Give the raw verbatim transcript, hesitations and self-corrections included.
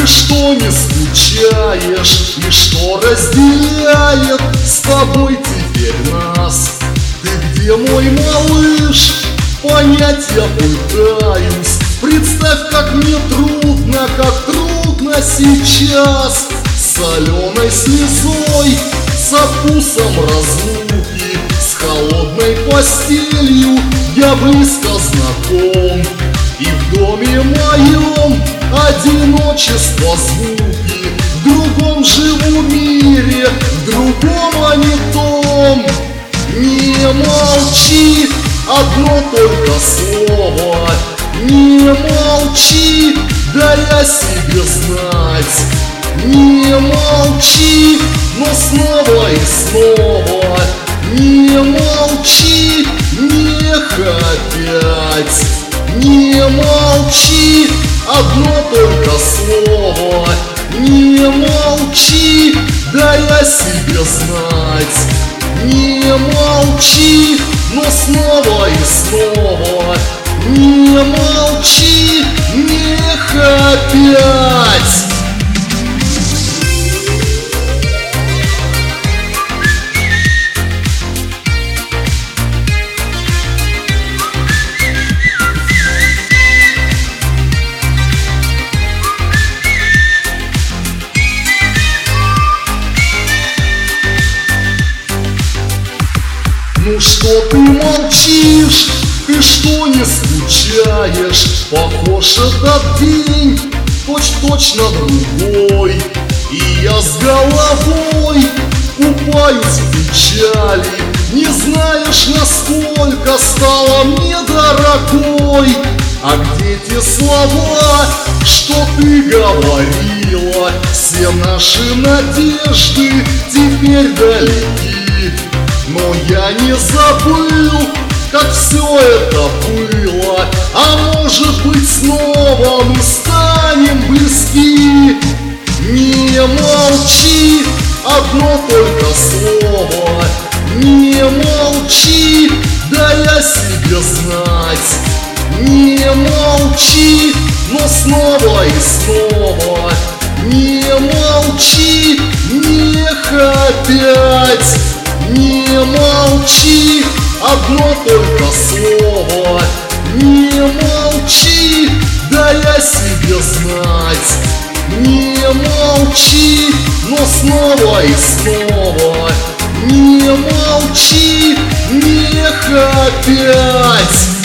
ты что не скучаешь? И что разделяет с тобой теперь нас? Ты где, мой малыш? Понять я пытаюсь. Представь, как мне трудно, как трудно сейчас. С соленой слезой, со вкусом разлуки, с холодной постелью я близко знаком. И в доме моем одиночество звуки. В другом живу мире, в другом, а не том. Не молчи, одно только слово. Не молчи, дай о себе знать. Не молчи, но снова и снова. Не молчи, не опять. Не молчи, одно только слово. Не молчи, дай о себе знать. Не молчи, но снова и снова. Не молчи, не опять. Ну что ты молчишь? Ты что не скучаешь? Похож этот день точь-в-точь на другой. И я с головой купаюсь в печали. Не знаешь, насколько стала мне дорогой. А где те слова, что ты говорила? Все наши надежды теперь далеки. Но я не забыл, как все это было. А может быть, снова мы станем близки. Не молчи, одно только слово. Не молчи, дай о себе знать. Не молчи, но снова и снова. Не молчи, не опять. Не молчи, одно только слово. Не молчи, дай о себе знать. Не молчи, но снова и снова. Не молчи, не опять.